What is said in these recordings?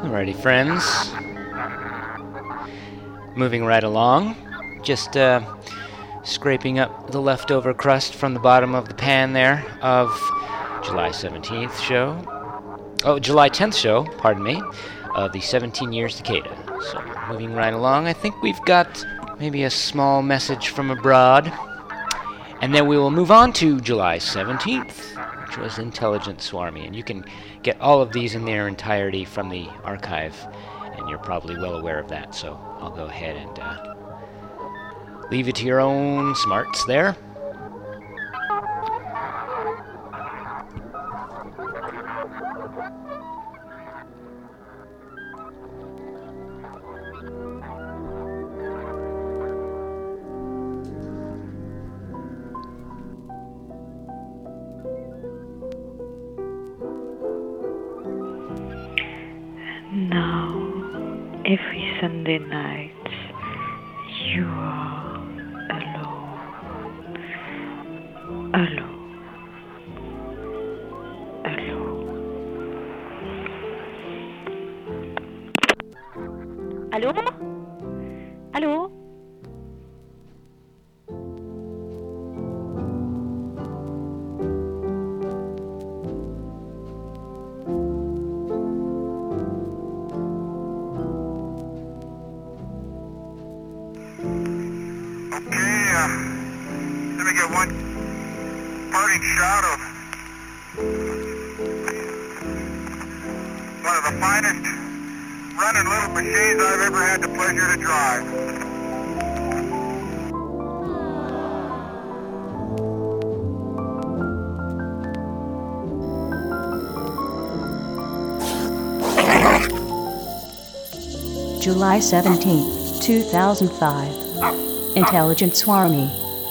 Alrighty, friends. Moving right along. Just scraping up the leftover crust from the bottom of the pan there of July 17th show. Oh, July 10th show, pardon me, of the 17 Years Cicada. So, moving right along, I think we've got maybe a small message from abroad. And then we will move on to July 17th, which was Intelligent Swarmy. And you can get all of these in their entirety from the archive, and you're probably well aware of that. So I'll go ahead and leave it to your own smarts there. Every Sunday night, you are alone. Alone. Alone. Allô? Allô? Let me get one parting shot of one of the finest running little machines I've ever had the pleasure to drive. July 17th, 2005. Intelligent Swarmy.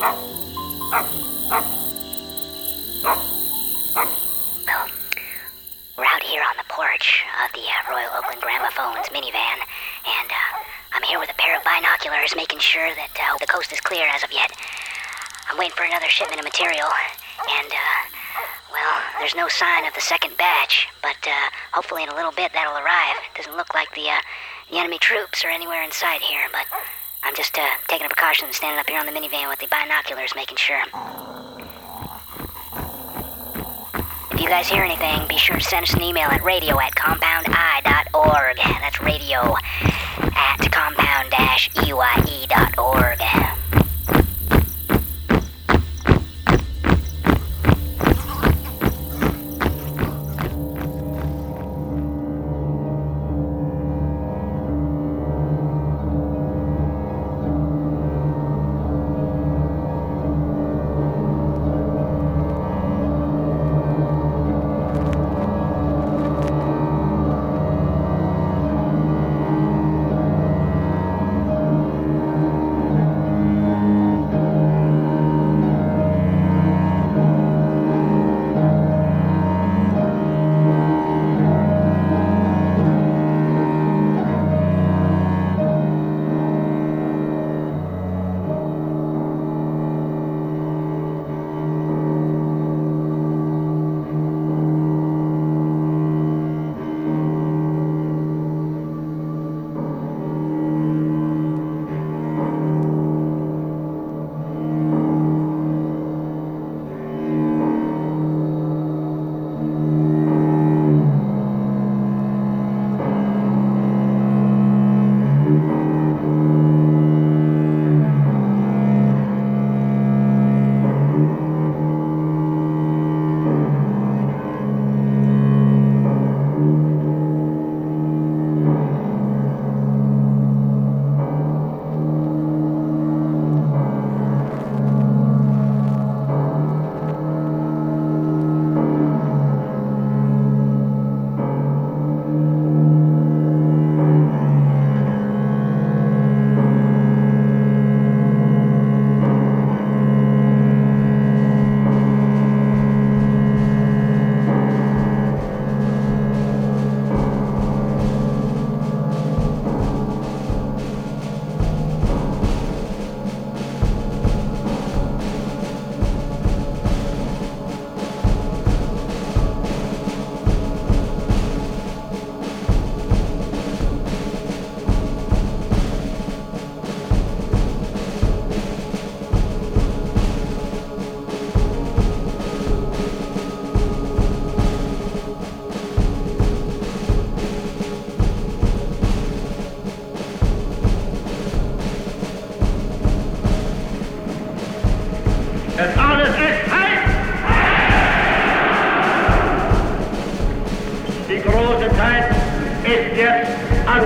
Well, we're out here on the porch of the Royal Oakland Gramophone's minivan, and I'm here with a pair of binoculars making sure that the coast is clear as of yet. I'm waiting for another shipment of material, and, well, there's no sign of the second batch, but hopefully in a little bit that'll arrive. It doesn't look like the enemy troops are anywhere in sight here, but I'm just taking a precaution and standing up here on the minivan with the binoculars, making sure. If you guys hear anything, be sure to send us an email at radio@compound-i.org. That's radio@compound-uie.org.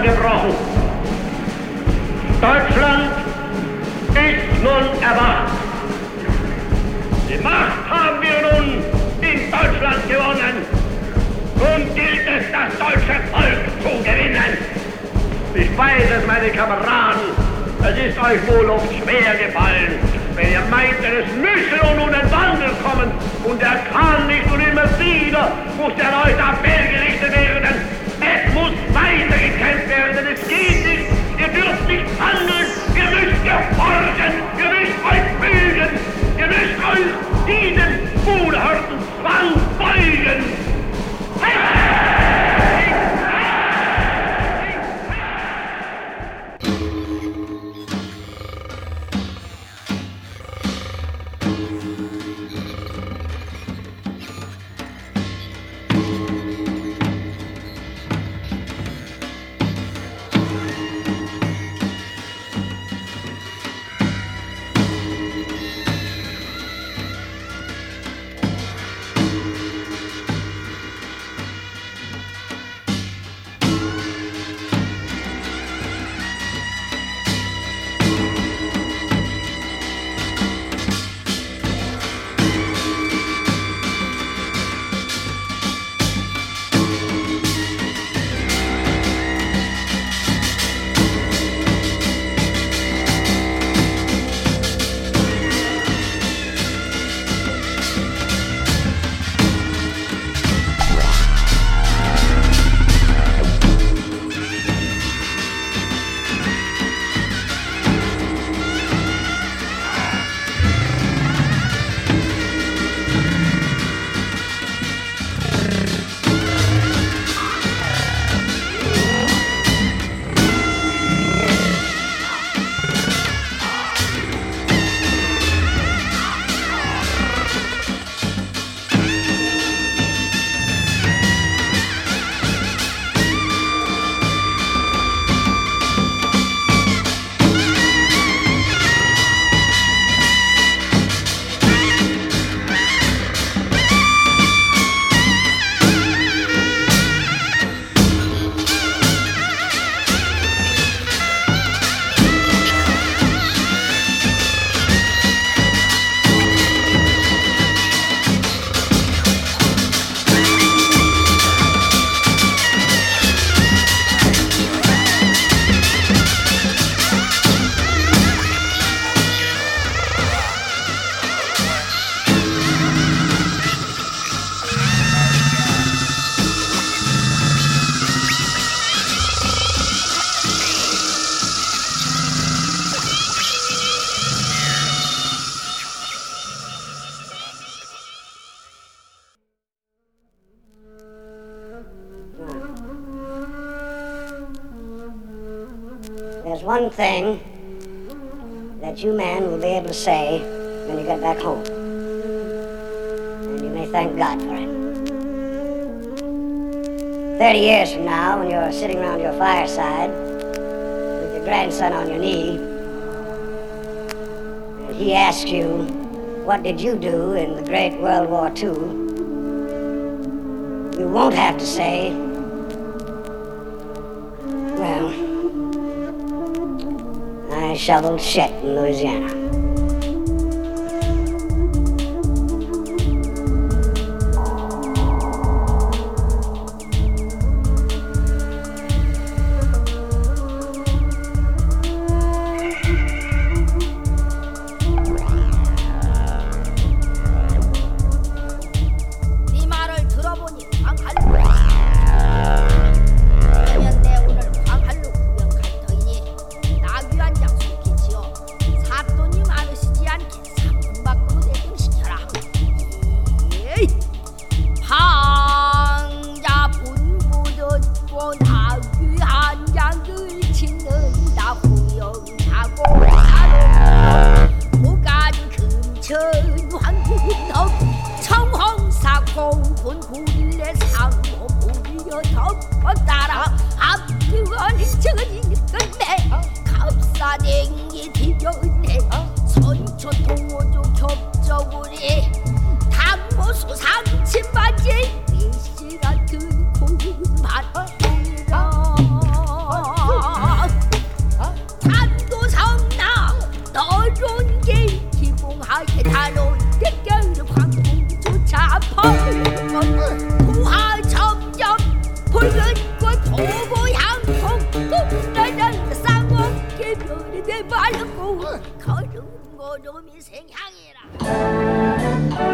zusammengebrochen. Deutschland ist nun erwacht. Die Macht haben wir nun in Deutschland gewonnen. Nun gilt es, das deutsche Volk zu gewinnen. Ich weiß es, meine Kameraden, es ist euch wohl oft schwer gefallen, wenn ihr meintet, es müsse nun ein Wandel kommen und er kann nicht und immer wieder muss der Leute Appell gerichtet werden. Es muss weitergekämpft werden, es geht nicht, ihr dürft nicht handeln, ihr müsst gehorchen, ihr müsst euch fügen, ihr müsst euch diesem unerhörten Zwang beugen. There's one thing that you men will be able to say when you get back home. And you may thank God for it. 30 years from now, when you're sitting around your fireside with your grandson on your knee, and he asks you, what did you do in the Great World War II? You won't have to say, well, I shoveled shit in Louisiana. 네 말을 들어보니 광활루 그러면 내 오늘 광활루 구경 갈 터이니 나귀한 장수 기치어 사또님 부하 점점 붉은 꽃 보고 향통 나는 쌍옥 개별이 내 말고 걸음 고놈이 생향이라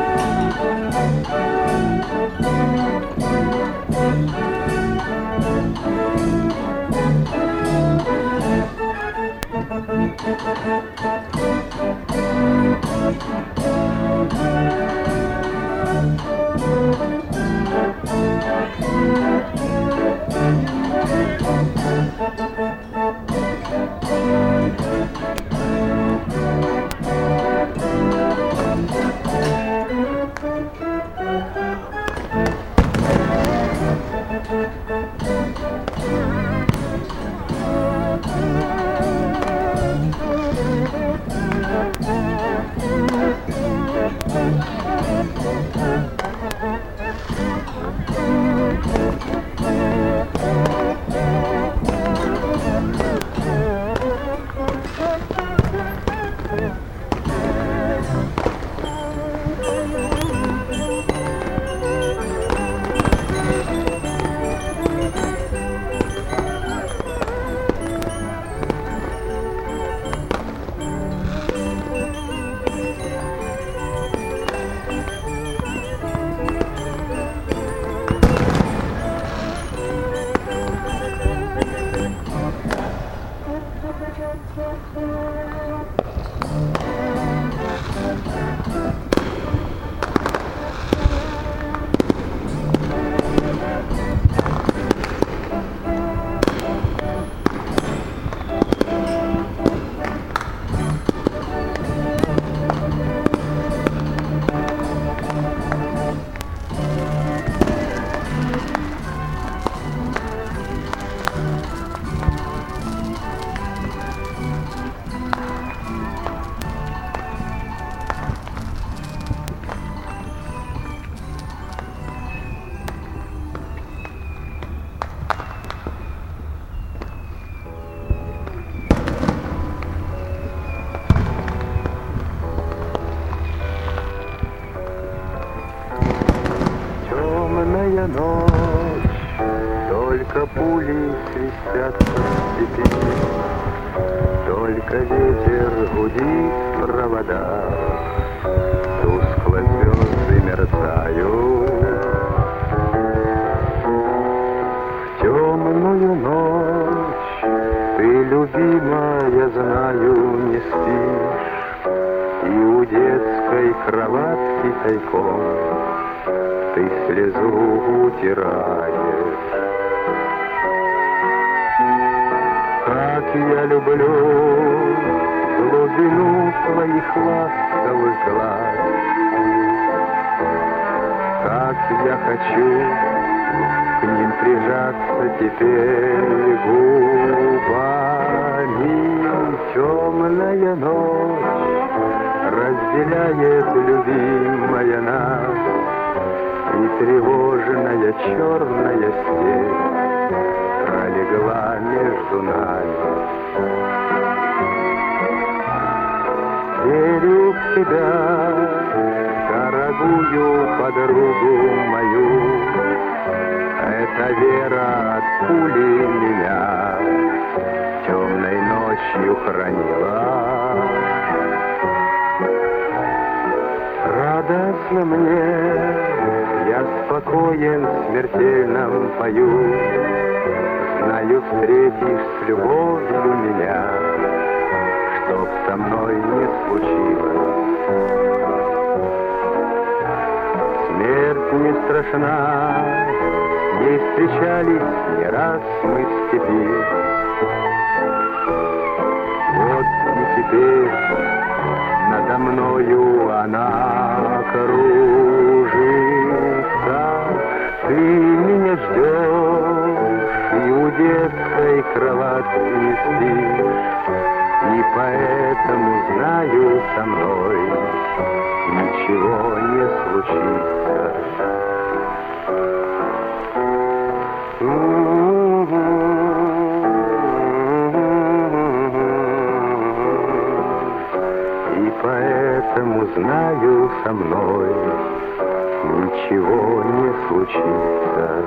Темная ночь, только пули свистят в степи, только ветер гудит в проводах, тускло звезды мерцают. В темную ночь ты, любимая, знаю, не спишь, и у детской кроватки тайком ты слезу утираешь. Как я люблю глубину твоих ласковых глаз, как я хочу к ним прижаться теперь губами. Темная ночь разделяет, любимая, нас, и тревожная черная степь пролегла между нами. Верю в тебя, дорогую подругу мою, эта вера от пули меня темной ночью хранила. Радостно мне, я спокоен в смертельном пою, знаю, встретишь с любовью меня, чтоб со мной не случилось. Смерть не страшна, с ней встречались не раз мы в степи. Вот и теперь надо мною она кружится. Ты меня ждешь, и у детской кроватки не спишь, и поэтому знаю, со мной ничего не случится. И поэтому знаю, со мной ничего не случится.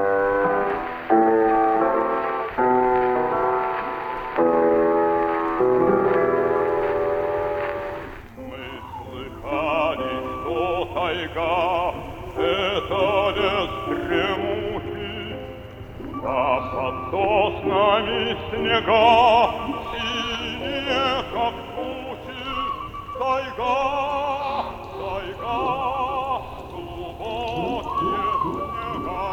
Это лес дремучий, а под соснами снега синие, как тучи. Тайга, тайга, глубокие снега.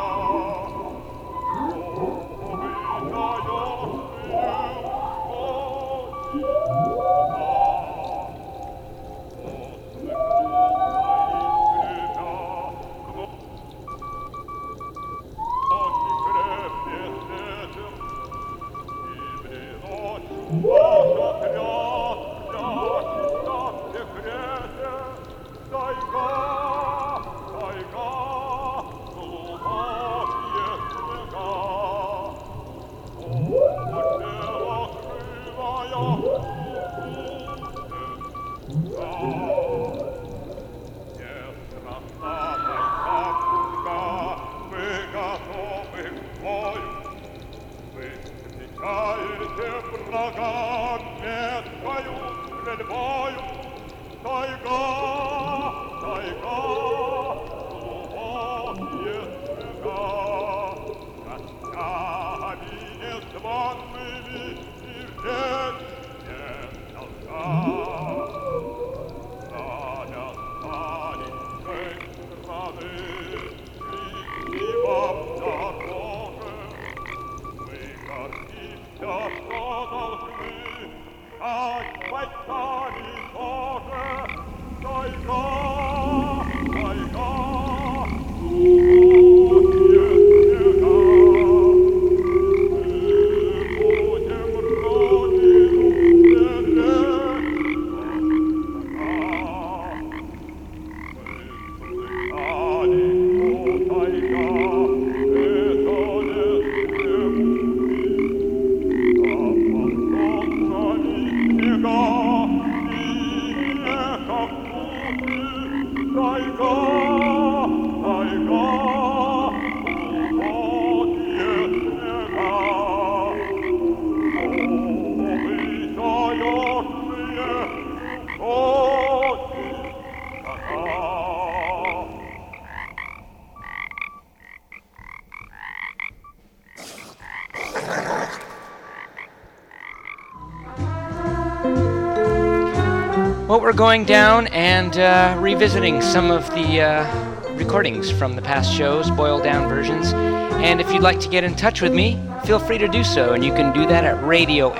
Well, we're going down and revisiting some of the recordings from the past shows, boiled down versions. And if you'd like to get in touch with me, feel free to do so. And you can do that at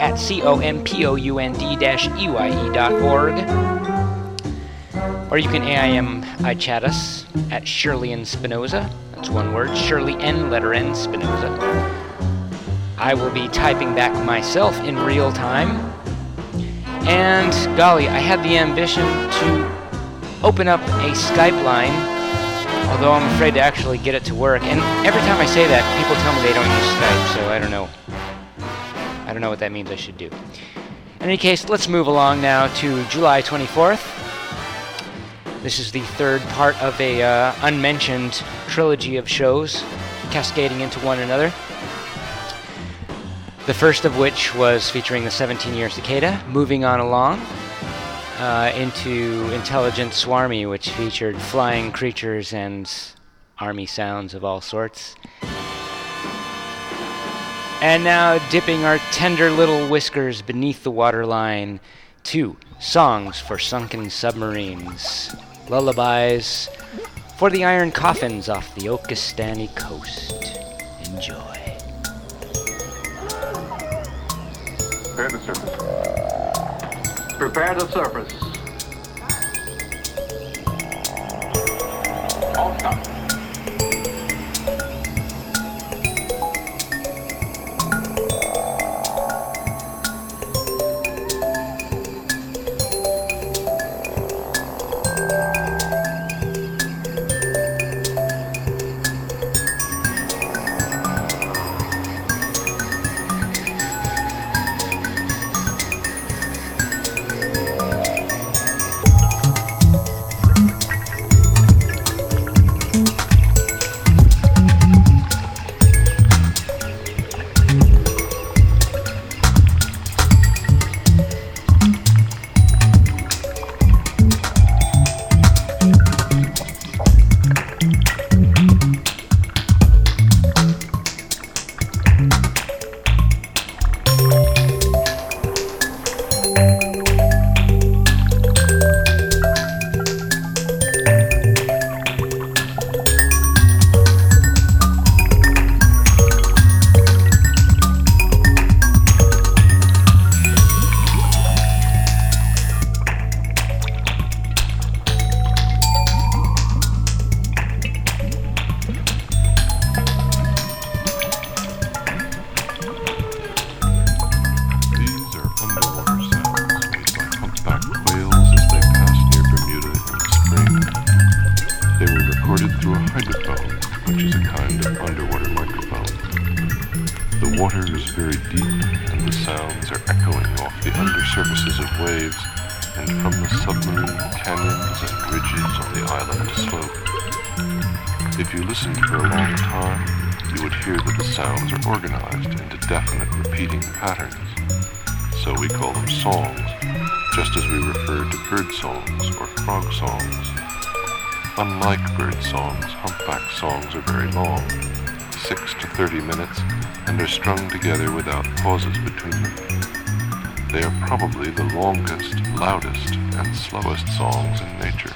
radio@compound-eye.org. Or you can AIM-iChat us at Shirley and Spinoza. That's one word, Shirley N, letter N, Spinoza. I will be typing back myself in real time. And golly, I had the ambition to open up a Skype line, although I'm afraid to actually get it to work. And every time I say that, people tell me they don't use Skype, so I don't know. I don't know what that means I should do. In any case, let's move along now to July 24th. This is the third part of a unmentioned trilogy of shows cascading into one another. The first of which was featuring the 17-year cicada, moving on along into Intelligent Swarmy, which featured flying creatures and army sounds of all sorts. And now dipping our tender little whiskers beneath the waterline to Songs for Sunken Submarines, lullabies for the iron coffins off the Okastani coast. Enjoy. Prepare the surface. Prepare the surface. All stop. hydrophone, which is a kind of underwater microphone. The water is very deep, and the sounds are echoing off the undersurfaces of waves and from the submarine canyons and ridges on the island slope. If you listened for a long time, you would hear that the sounds are organized into definite repeating patterns. So we call them songs, just as we refer to bird songs or frog songs. Unlike bird songs, humpback songs are very long, 6 to 30 minutes, and are strung together without pauses between them. They are probably the longest, loudest, and slowest songs in nature.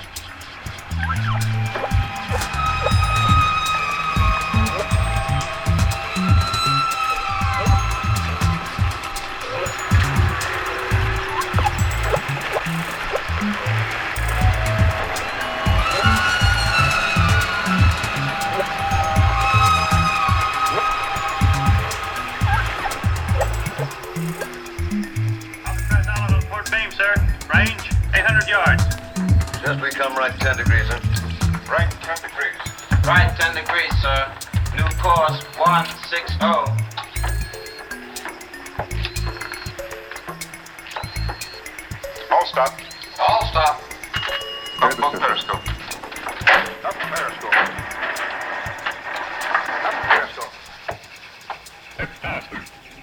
Just we come right 10 degrees, sir. Right 10 degrees. Right 10 degrees, sir. New course 160. All stop. All stop. Up periscope. Up periscope. Up periscope. It's faster.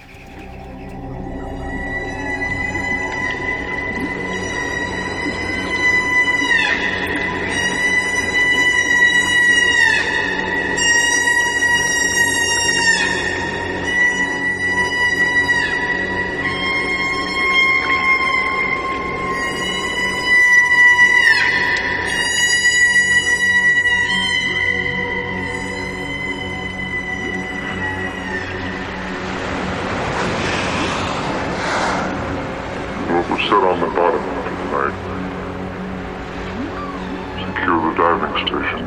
On the bottom tonight. Secure the diving stations.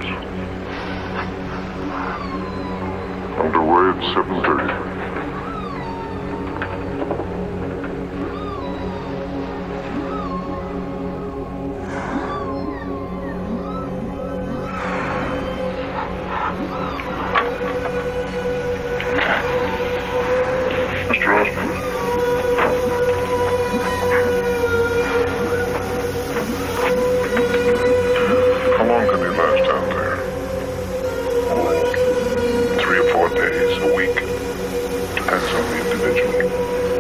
Underway at 7:30. Mr. Osmond. How long can you last out there? Oh, 3 or 4 days, a week. Depends on the individual.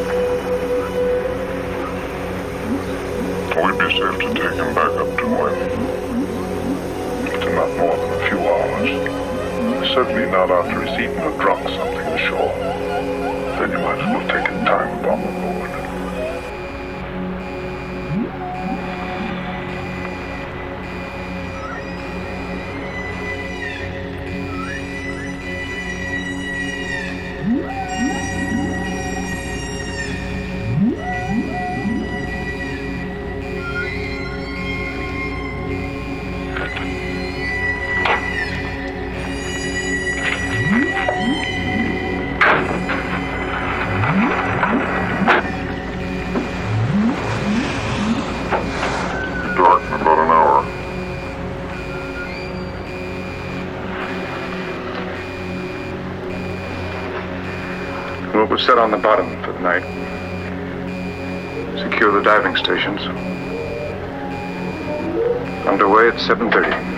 We'd be safe to take him back up to him. To not more than a few hours. Certainly not after he's eaten or drunk something ashore. Then you might as well take a time bomb aboard. Dark in about an hour. Well, we're set on the bottom for the night. Secure the diving stations. Underway at 7:30.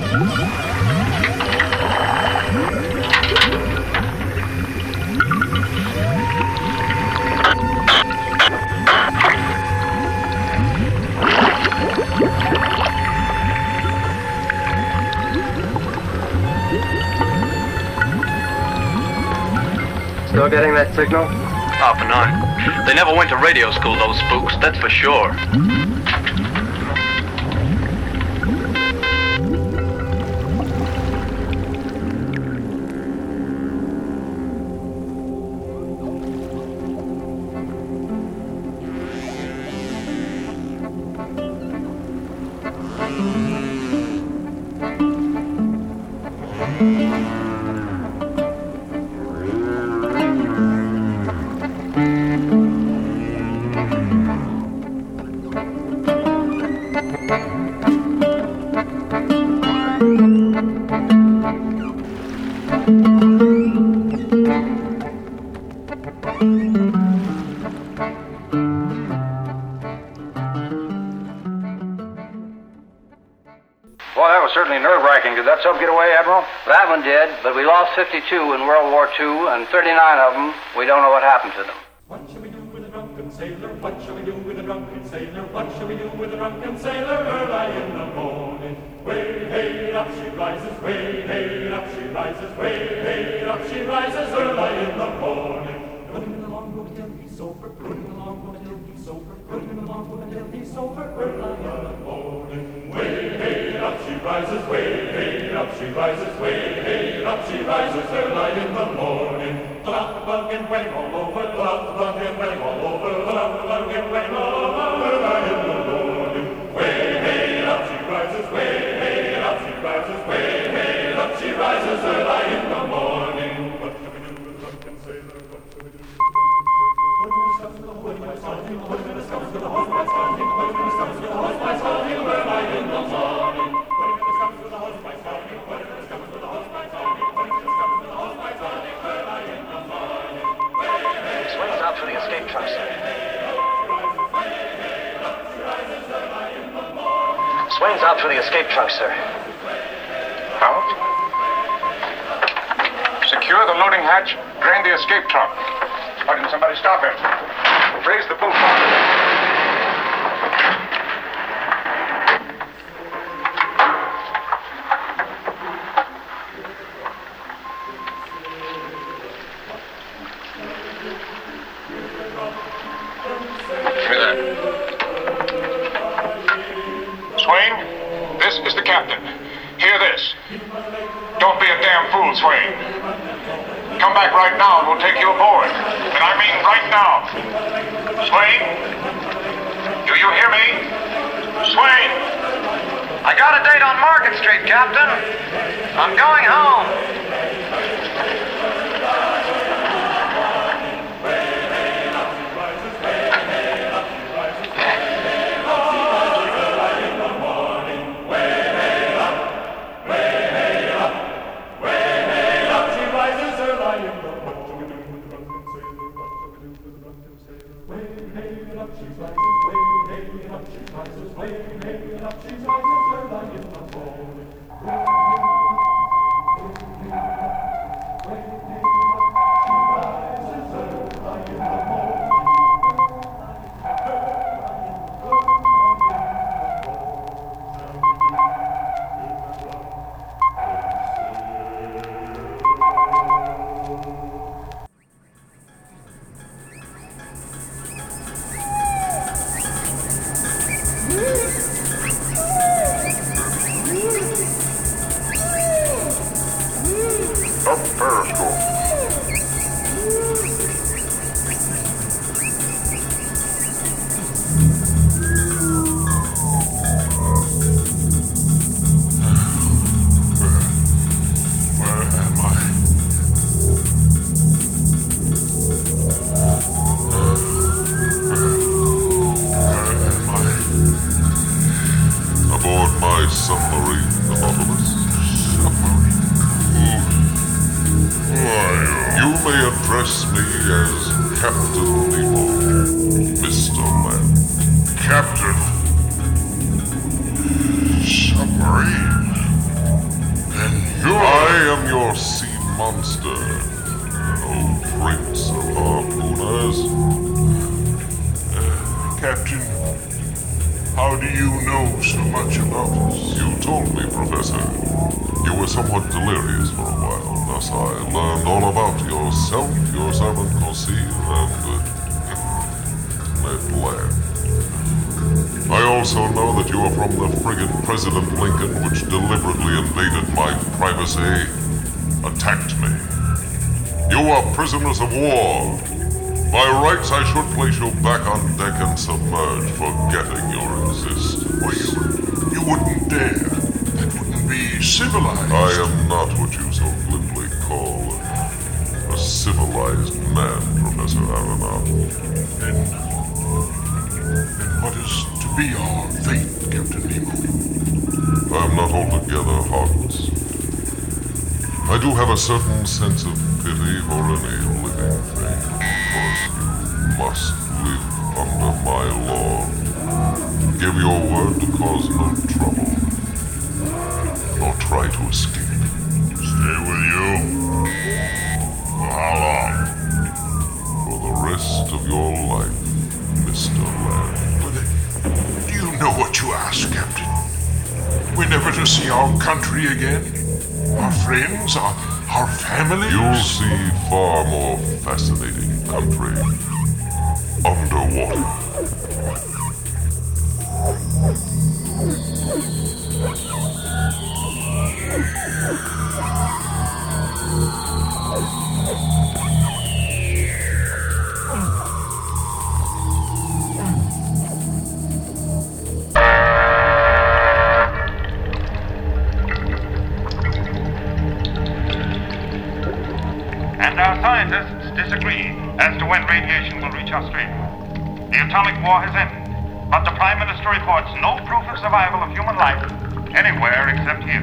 Still getting that signal? Off and on. They never went to radio school, those spooks, that's for sure. Boy, that was certainly nerve-wracking. Did that sub get away, Admiral? That one did, but we lost 52 in World War II, and 39 of them, we don't know what happened to them. What shall we do with a drunken sailor? What shall we do with a drunken sailor? What shall we do with a drunken sailor early in the morning? Way, hey, up she rises, way, hey, up she rises, way, hey, up she rises early in the morning. Running along until he's sober, running along until he's sober, running along until he's sober early in the morning. Way, hey, up she rises, way, hey, up she rises, way, hey, up she rises early in the morning. Pull out the bug and wang all over, pull out the bug and wang all over, pull out the bug and wang all over early in the morning. Way, hey, up she rises, way, hey, up she rises, way, hey, up she rises early in the morning. What shall we do with a drunken sailor? What shall we do with a drunken sailor? What do the scums to the hoist by starting? What do the scums to the hoist by starting? What do the scums to the hoist by starting early in the morning? What do the scums to the hoist by starting? What do the scums to the hoist by starting? What do the scums to the hoist by starting early in the morning? Swings out for the escape truck, sir. Swings out for the escape truck, sir. Out? Secure the loading hatch, drain the escape truck. Why didn't somebody stop him? Raise the boom bar. Swain, this is the captain. Hear this. Don't be a damn fool, Swain. Come back right now and we'll take you aboard. And I mean right now. Swain? Do you hear me? Swain! I got a date on Market Street, Captain. I'm going home. Up Periscope. Address me as Captain Nemo, Mr. Man. Captain. Submarine. monster, O prince of harpooners. Captain, how do you know so much about us? You told me, Professor. You were somewhat delirious for a while, thus I learned all about yourself, your servant Corsair, and Ned Land. I also know that you are from the frigate President Lincoln, which deliberately invaded my privacy, attacked me. You are prisoners of war. By rights, I should place you back on deck and submerged, forgetting your existence. Well, you wouldn't dare. That wouldn't be civilized. I am not what you so glibly call a civilized man, Professor Aronov. Then what is to be our fate, Captain Nemo? I am not altogether heartless. I do have a certain sense of pity for any living thing, because you must live under my law. Give your word to cause no trouble, nor try to escape. Stay with you? For how long? For the rest of your life, Mr. Land. Do you know what you ask, Captain? We're never to see our country again? Our friends? Our families? You'll see far more fascinating country underwater. And our scientists disagree as to when radiation will reach Australia. The atomic war has ended, but the Prime Minister reports no proof of survival of human life anywhere except here.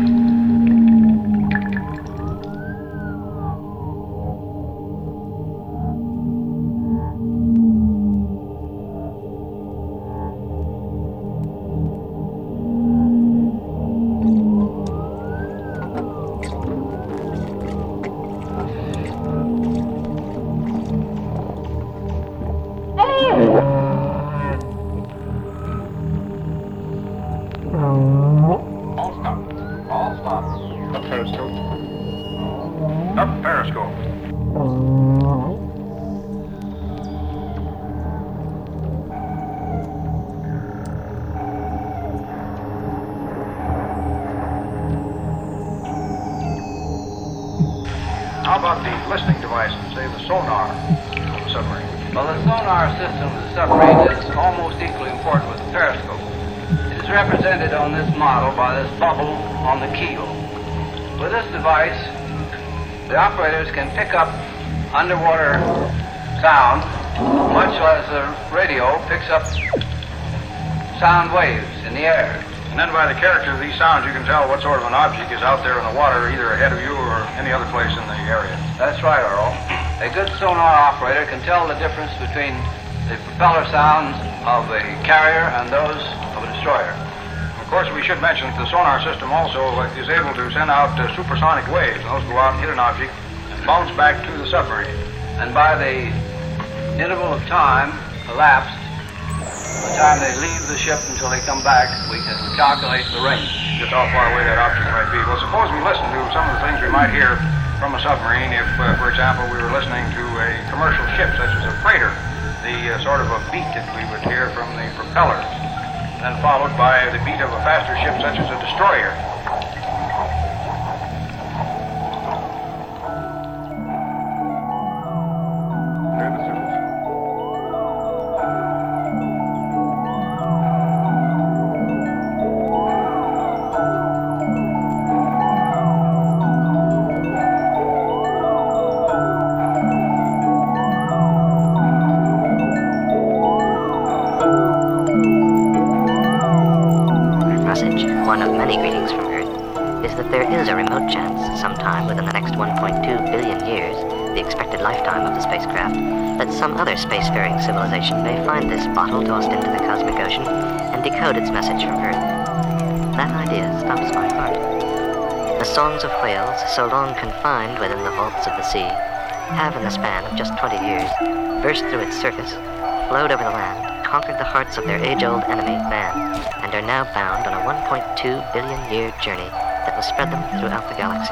How about the listening device, say the sonar of the submarine? Well, the sonar system of the submarine is almost equally important with the periscope. It is represented on this model by this bubble on the keel. With this device, the operators can pick up underwater sound, much as the radio picks up sound waves in the air. And then by the character of these sounds, you can tell what sort of an object is out there in the water, either ahead of you or any other place in the area. That's right, Earl. A good sonar operator can tell the difference between the propeller sounds of a carrier and those of a destroyer. Of course, we should mention that the sonar system also is able to send out supersonic waves. Those go out and hit an object and bounce back to the submarine. And by the interval of time elapsed, the time they leave the ship until they come back, we can calculate the range. Just how far away that object might be. Well, suppose we listen to some of the things we might hear from a submarine if, for example, we were listening to a commercial ship such as a freighter, the sort of a beat that we would hear from the propellers, then followed by the beat of a faster ship such as a destroyer. One of many greetings from Earth is that there is a remote chance, sometime within the next 1.2 billion years, the expected lifetime of the spacecraft, that some other spacefaring civilization may find this bottle tossed into the cosmic ocean and decode its message from Earth. That idea stops my heart. The songs of whales, so long confined within the vaults of the sea, have in the span of just 20 years burst through its surface, flowed over the land, conquered the hearts of their age-old enemy, man, and are now bound on a 1.2 billion-year journey that will spread them throughout the galaxy.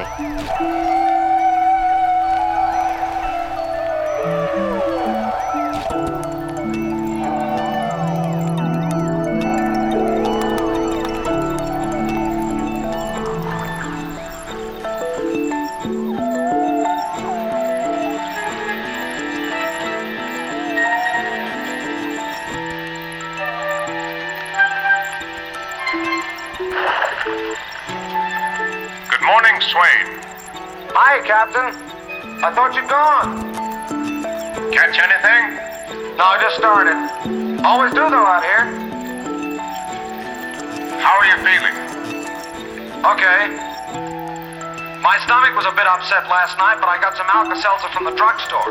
Swain. Hi, Captain. I thought you'd gone. Catch anything? No, I just started. Always do, though, out here. How are you feeling? Okay. My stomach was a bit upset last night, but I got some Alka-Seltzer from the drugstore.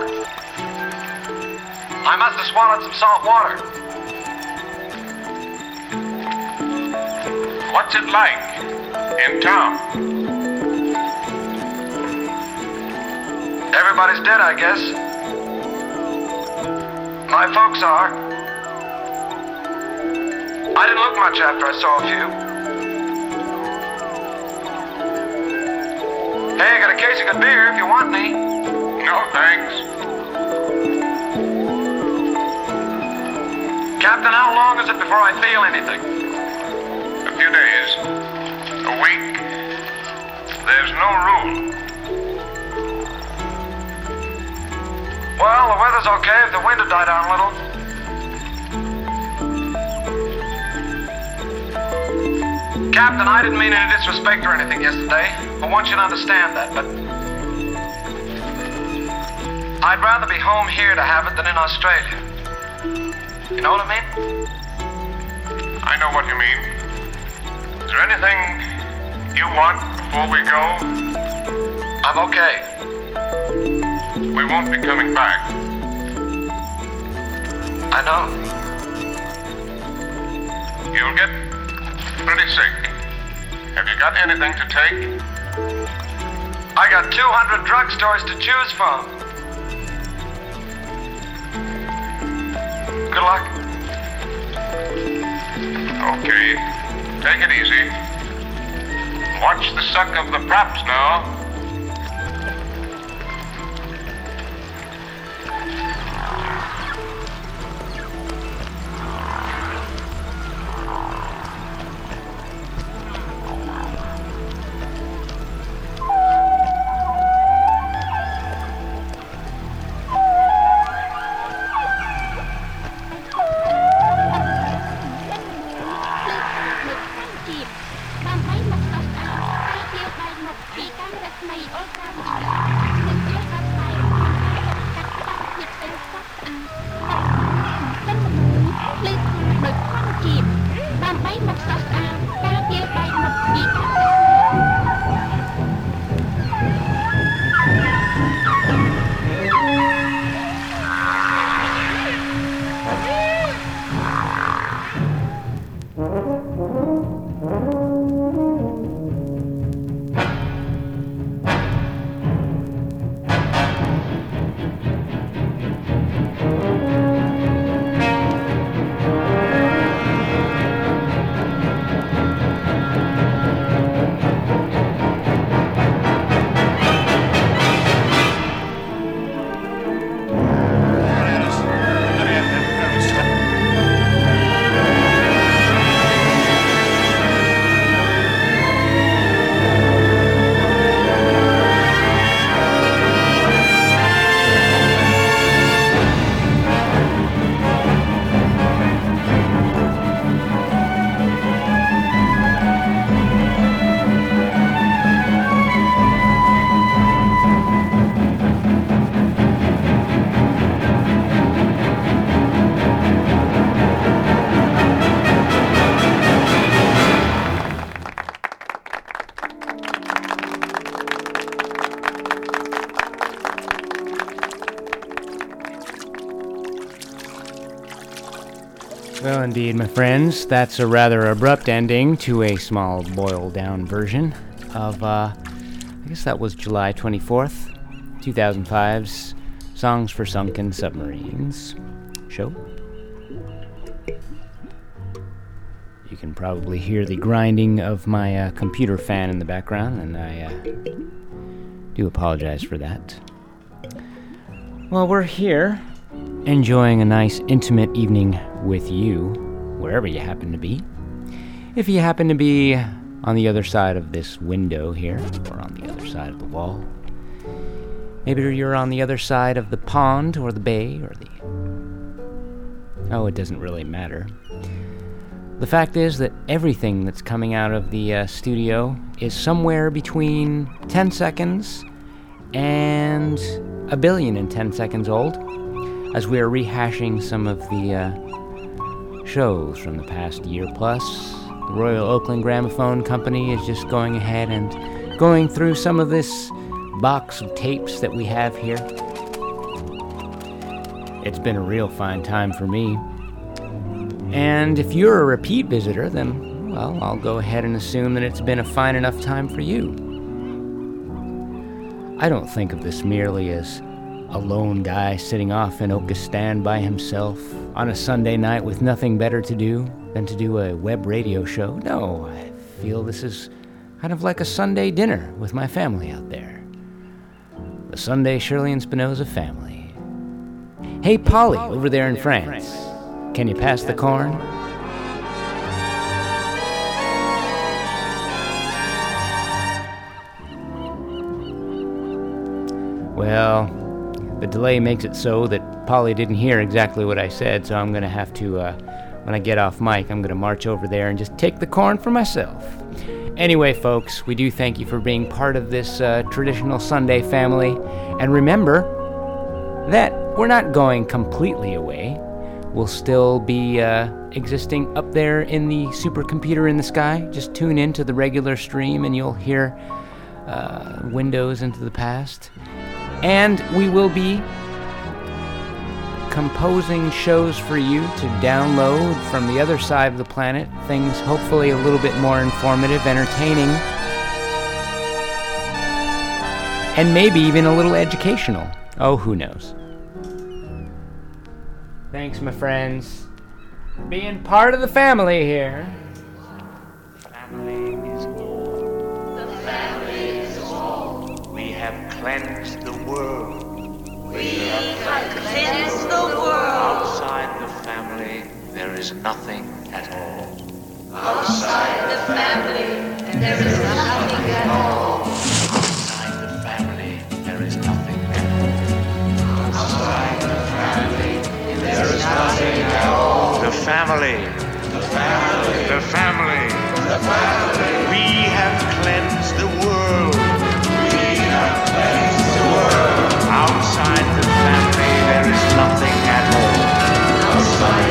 I must have swallowed some salt water. What's it like in town? Everybody's dead, I guess. My folks are. I didn't look much after I saw a few. Hey, I got a case of good beer if you want any. No, thanks. Captain, how long is it before I feel anything? A few days. A week. There's no rule. Well, the weather's okay if the wind had died down a little. Captain, I didn't mean any disrespect or anything yesterday. I want you to understand that, but I'd rather be home here to have it than in Australia. You know what I mean? I know what you mean. Is there anything you want before we go? I'm okay. We won't be coming back. I know. You'll get pretty sick. Have you got anything to take? I got 200 drugstores to choose from. Good luck. Okay. Take it easy. Watch the suck of the props now. Well, indeed, my friends, that's a rather abrupt ending to a small boiled-down version of I guess that was July 24th, 2005's Songs for Sunken Submarines show. You can probably hear the grinding of my computer fan in the background, and I do apologize for that. Well, we're here enjoying a nice intimate evening with you, wherever you happen to be. If you happen to be on the other side of this window here, or on the other side of the wall, maybe you're on the other side of the pond, or the bay, or the... Oh, it doesn't really matter. The fact is that everything that's coming out of the studio is somewhere between 10 seconds and 1 billion and 10 seconds old, as we are rehashing some of the shows from the past year plus. The Royal Oakland Gramophone Company is just going ahead and going through some of this box of tapes that we have here. It's been a real fine time for me. And if you're a repeat visitor, then, well, I'll go ahead and assume that it's been a fine enough time for you. I don't think of this merely as a lone guy sitting off in Okistan by himself on a Sunday night with nothing better to do than to do a web radio show. No, I feel this is kind of like a Sunday dinner with my family out there. The Sunday Shirley and Spinoza family. Hey, Polly, over there in France. Can you pass the corn? Well, the delay makes it so that Polly didn't hear exactly what I said, so I'm going to have to, when I get off mic, I'm going to march over there and just take the corn for myself. Anyway, folks, we do thank you for being part of this traditional Sunday family, and remember that we're not going completely away. We'll still be existing up there in the supercomputer in the sky. Just tune in to the regular stream and you'll hear windows into the past. And we will be composing shows for you to download from the other side of the planet. Things hopefully a little bit more informative, entertaining, and maybe even a little educational. Oh, who knows? Thanks, my friends, for being part of the family here. Family is all. The family is all. We have cleansed the world. We have cleansed the world. Outside the family, there is nothing at all. Outside the family, there is nothing at all. Outside the family, there is nothing at all. Outside the family, there is nothing at all. The family. The family. The family. The family. We have cleansed the world. We have cleansed the world. Outside the family, there is nothing at all. Outside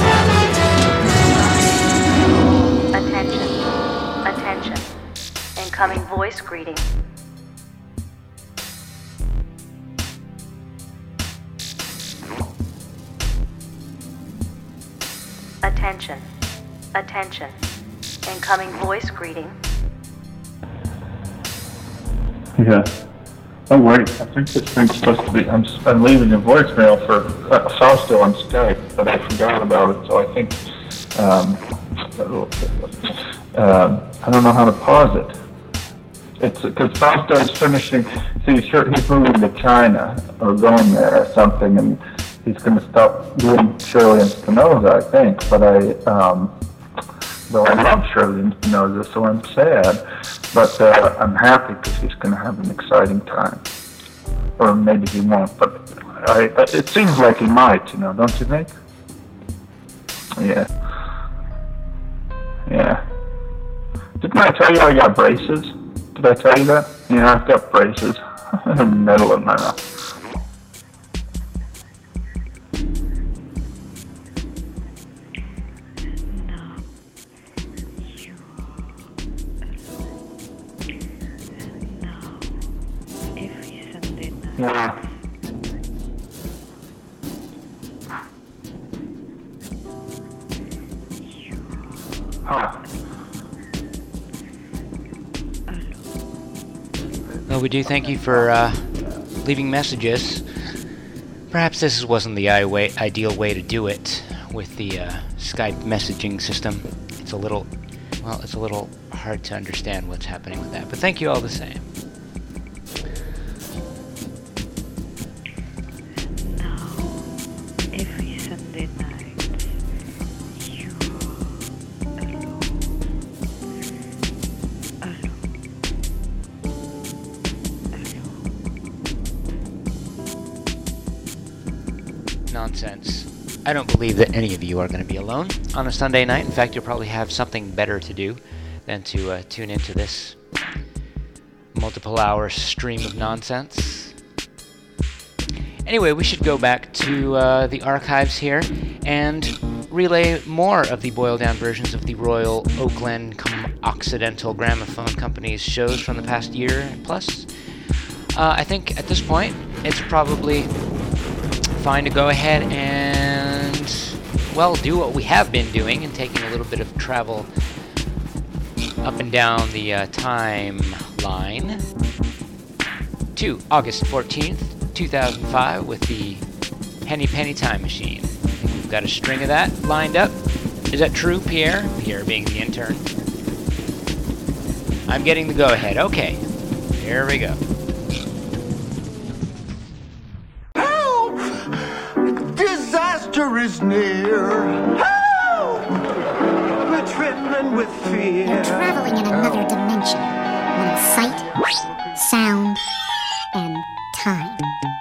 the family. Attention. Attention. Incoming voice greeting. Attention. Attention. Incoming voice greeting. Yeah. Oh wait, I think this thing's supposed to be. I'm leaving a voicemail for Fausto on Skype, but I forgot about it. So I think I don't know how to pause it. It's because Fausto is finishing. See, he's moving to China or going there or something, and he's going to stop doing Shirley and Spinoza, I think. But though I love Shirley and Spinoza, so I'm sad. But I'm happy because he's going to have an exciting time. Or maybe he won't, but it seems like he might, don't you think? Yeah. Yeah. Didn't I tell you I got braces? Did I tell you that? Yeah, I've got braces in the middle of my mouth. Yeah. Huh. Well, we do thank you for leaving messages. Perhaps this wasn't the ideal way to do it with the Skype messaging system. It's a little hard to understand what's happening with that. But thank you all the same. Every Sunday night, you are alone. Nonsense. I don't believe that any of you are going to be alone on a Sunday night. In fact, you'll probably have something better to do than to tune into this multiple-hour stream of nonsense. Anyway, we should go back to the archives here and relay more of the boiled-down versions of the Royal Oakland Occidental Gramophone Company's shows from the past year plus. I think at this point, it's probably fine to go ahead and, well, do what we have been doing and taking a little bit of travel up and down the timeline to August 14th, 2005 with the Henny Penny Time Machine. I think we've got a string of that lined up. Is that true, Pierre? Pierre being the intern. I'm getting the go-ahead. Okay, here we go. Disaster is near. Help! We're trembling with fear. You're traveling in another dimension. One of sight, sound, and time.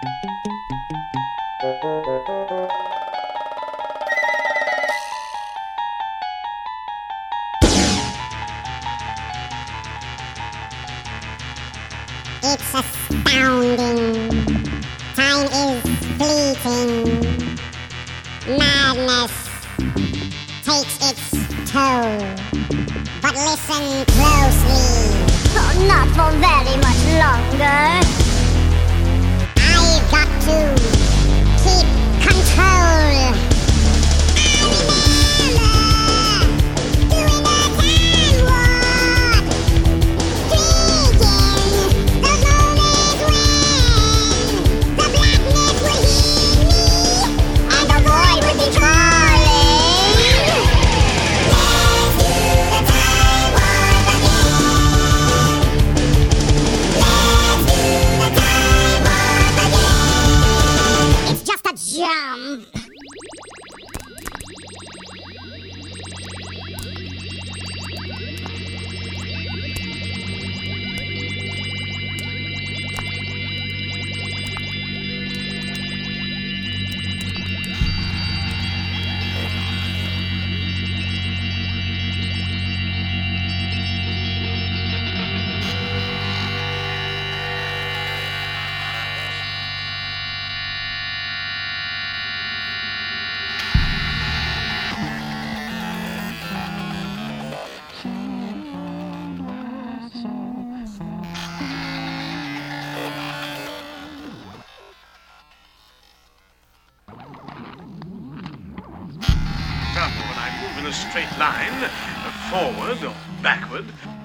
It's astounding. Time is fleeting. Madness takes its toll. But listen closely. Oh, not for very much longer. I've got to keep control. Jump! A straight line, forward or backward.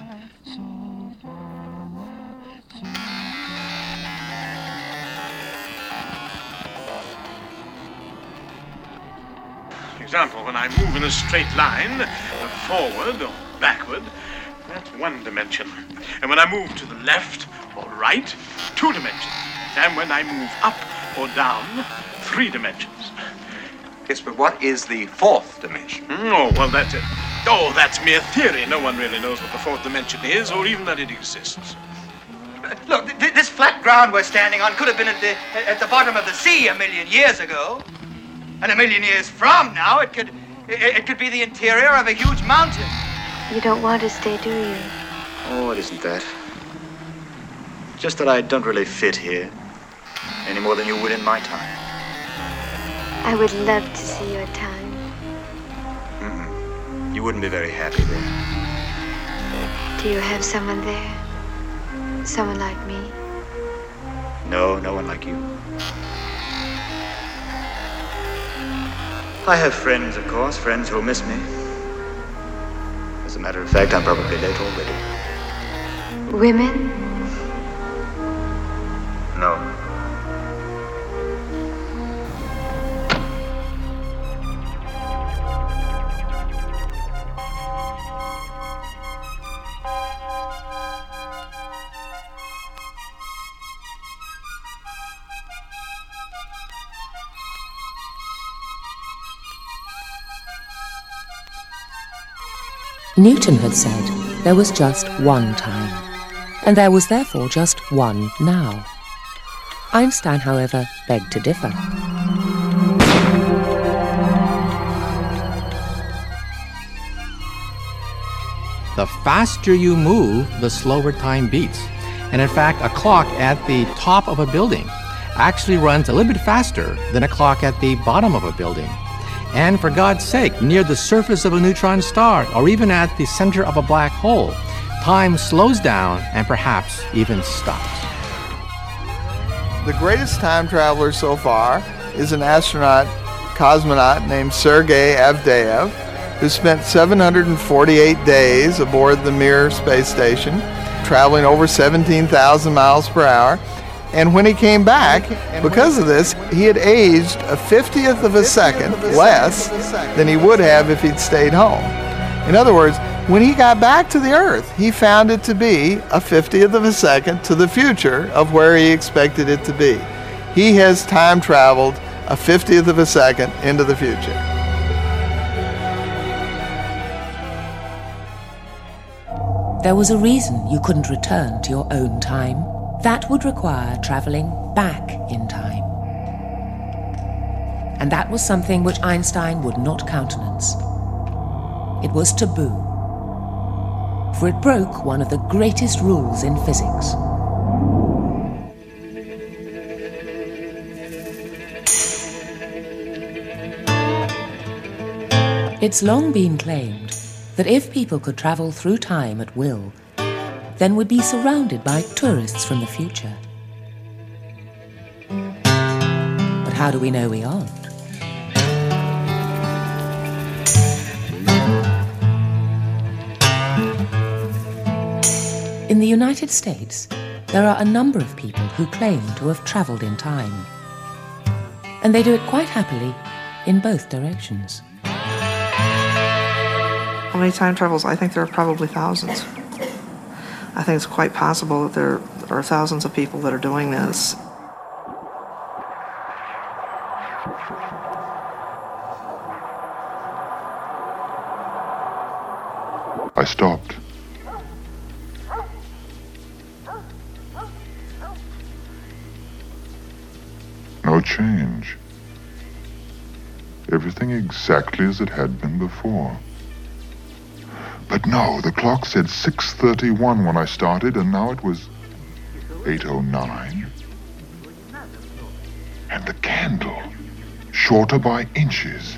For example, when I move in a straight line, forward or backward, that's one dimension. And when I move to the left or right, 2 dimensions. And when I move up or down, 3 dimensions. Yes, but what is the 4th dimension? Oh, well, that's it. Oh, that's mere theory. No one really knows what the 4th dimension is, or even that it exists. Look, this flat ground we're standing on could have been at the bottom of the sea 1,000,000 years ago. And 1,000,000 years from now, it could be the interior of a huge mountain. You don't want to stay, do you? Oh, it isn't that. Just that I don't really fit here, any more than you would in my time. I would love to see your time. You wouldn't be very happy there. Do you have someone there? Someone like me? No, no one like you. I have friends, of course, friends who'll miss me. As a matter of fact, I'm probably late already. Women? Newton had said there was just one time, and there was therefore just one now. Einstein, however, begged to differ. The faster you move, the slower time beats. And in fact, a clock at the top of a building actually runs a little bit faster than a clock at the bottom of a building. And for God's sake, near the surface of a neutron star, or even at the center of a black hole, time slows down and perhaps even stops. The greatest time traveler so far is an cosmonaut named Sergei Avdeyev, who spent 748 days aboard the Mir space station, traveling over 17,000 miles per hour. And when he came back, because of this, he had aged a 50th of a second less than he would have if he'd stayed home. In other words, when he got back to the Earth, he found it to be a 50th of a second to the future of where he expected it to be. He has time traveled a 50th of a second into the future. There was a reason you couldn't return to your own time. That would require traveling back in time. And that was something which Einstein would not countenance. It was taboo, for it broke one of the greatest rules in physics. It's long been claimed that if people could travel through time at will, then we'd be surrounded by tourists from the future. But how do we know we aren't? In the United States, there are a number of people who claim to have traveled in time. And they do it quite happily in both directions. How many time travels? I think there are probably thousands. I think it's quite possible that there are thousands of people that are doing this. I stopped. No change. Everything exactly as it had been before. But no, the clock said 6:31 when I started, and now it was 8:09. And the candle, shorter by inches.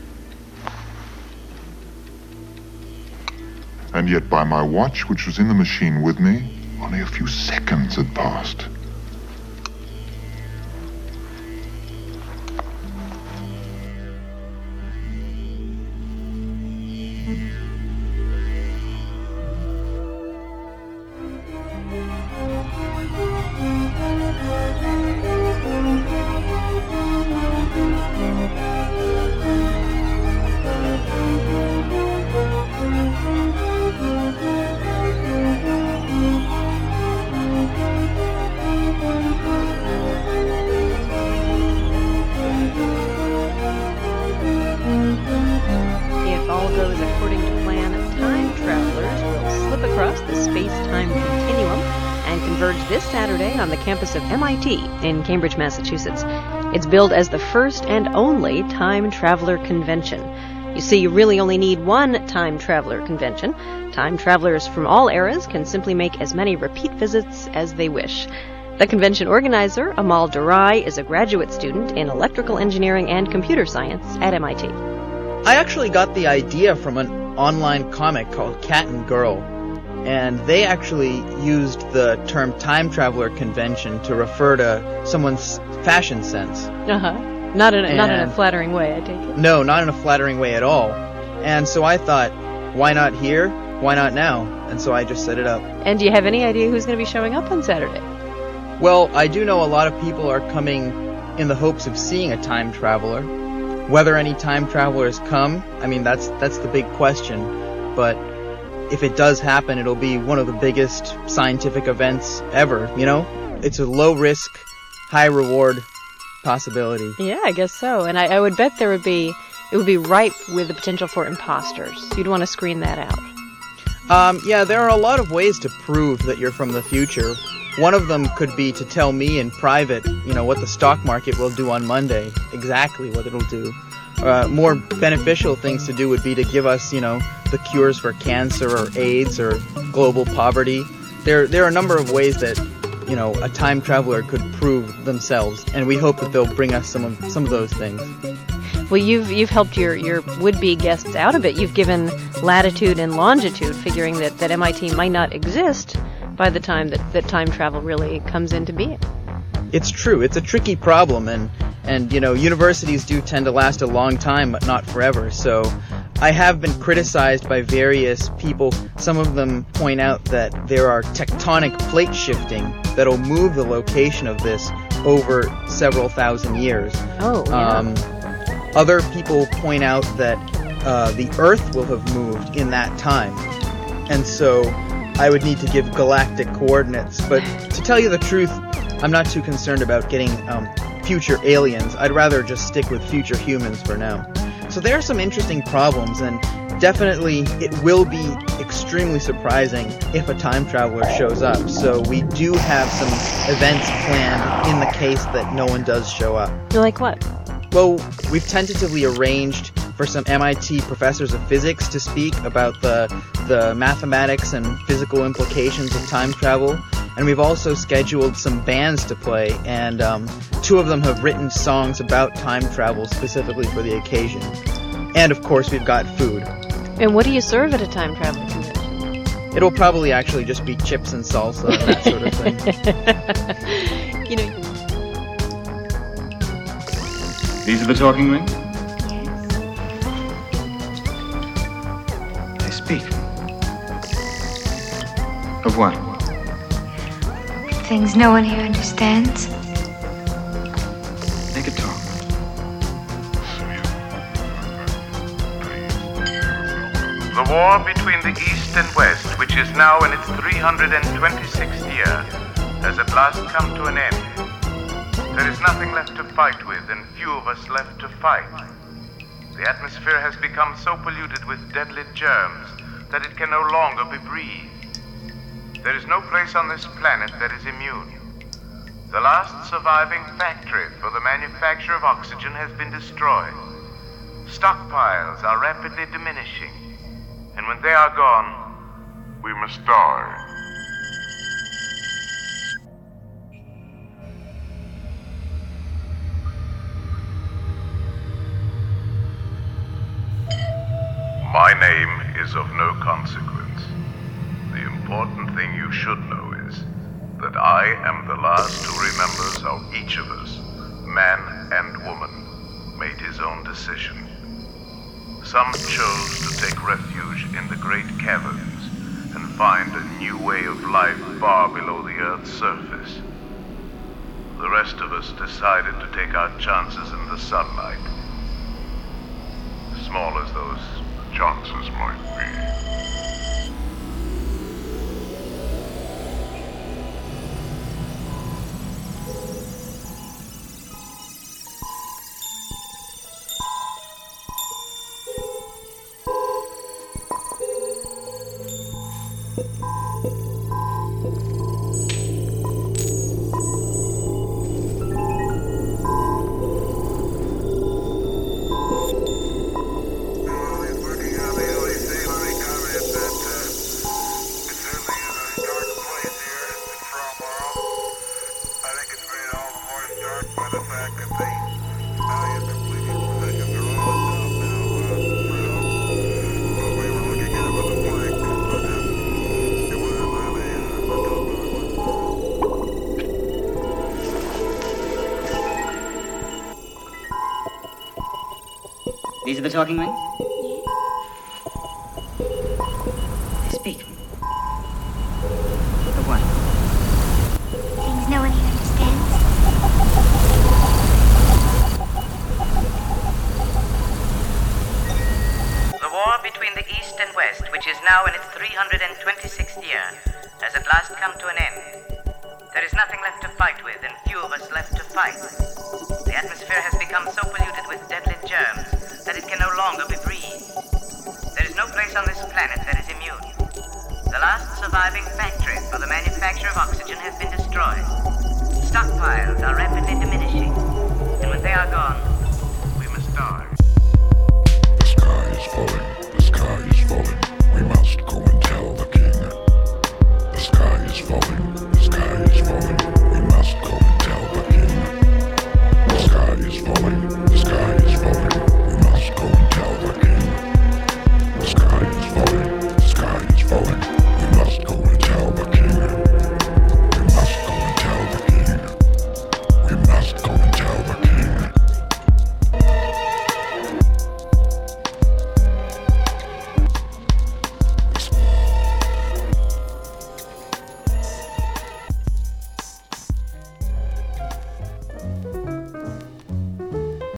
And yet by my watch, which was in the machine with me, only a few seconds had passed. Campus of MIT in Cambridge, Massachusetts. It's billed as the first and only time traveler convention. You see, you really only need one time traveler convention. Time travelers from all eras can simply make as many repeat visits as they wish. The convention organizer, Amal Durai, is a graduate student in electrical engineering and computer science at MIT. I actually got the idea from an online comic called Cat and Girl. And they actually used the term time traveler convention to refer to someone's fashion sense. Not in a flattering way, I take it. No, not in a flattering way at all. And so I thought, why not here? Why not now? And so I just set it up. And do you have any idea who's going to be showing up on Saturday? Well, I do know a lot of people are coming in the hopes of seeing a time traveler. Whether any time travelers come, I mean, that's the big question. But if it does happen, it'll be one of the biggest scientific events ever, you know? It's a low-risk, high-reward possibility. Yeah, I guess so. And I would bet it would be ripe with the potential for imposters. You'd want to screen that out. Yeah, there are a lot of ways to prove that you're from the future. One of them could be to tell me in private, what the stock market will do on Monday, exactly what it'll do. More beneficial things to do would be to give us, the cures for cancer or AIDS or global poverty. There are a number of ways that, a time traveler could prove themselves, and we hope that they'll bring us some of those things. Well, you've helped your would-be guests out a bit. You've given latitude and longitude, figuring that MIT might not exist by the time that time travel really comes into being. It's true. It's a tricky problem, and universities do tend to last a long time, but not forever. So I have been criticized by various people. Some of them point out that there are tectonic plate shifting that'll move the location of this over several thousand years. Oh, yeah. Other people point out that the Earth will have moved in that time, and so I would need to give galactic coordinates. But to tell you the truth, I'm not too concerned about getting future aliens. I'd rather just stick with future humans for now. So there are some interesting problems, and definitely it will be extremely surprising if a time traveler shows up. So we do have some events planned in the case that no one does show up. Like what? Well, we've tentatively arranged for some MIT professors of physics to speak about the mathematics and physical implications of time travel. And we've also scheduled some bands to play, and 2 of them have written songs about time travel specifically for the occasion. And of course, we've got food. And what do you serve at a time travel convention? It'll probably actually just be chips and salsa and that sort of thing. These are the talking rings? They speak. Of what? Things no one here understands. They could talk. The war between the East and West, which is now in its 326th year, has at last come to an end. There is nothing left to fight with, and few of us left to fight. The atmosphere has become so polluted with deadly germs that it can no longer be breathed. There is no place on this planet that is immune. The last surviving factory for the manufacture of oxygen has been destroyed. Stockpiles are rapidly diminishing, and when they are gone, we must die. My name is of no consequence. The important thing you should know is that I am the last who remembers how each of us, man and woman, made his own decision. Some chose to take refuge in the great caverns and find a new way of life far below the Earth's surface. The rest of us decided to take our chances in the sunlight, small as those chances might be. These are the talking rings? Speak. Of what? Things no one here understands. The war between the East and West, which is now in its 326th year, has at last come to an end. There is nothing left to fight with, and few of us left to fight. The atmosphere has become so polluted with deadly germs that it can no longer be breathed. There is no place on this planet that is immune. The last surviving factory for the manufacture of oxygen has been destroyed. Stockpiles are rapidly diminishing, and when they are gone, we must die. The sky is falling.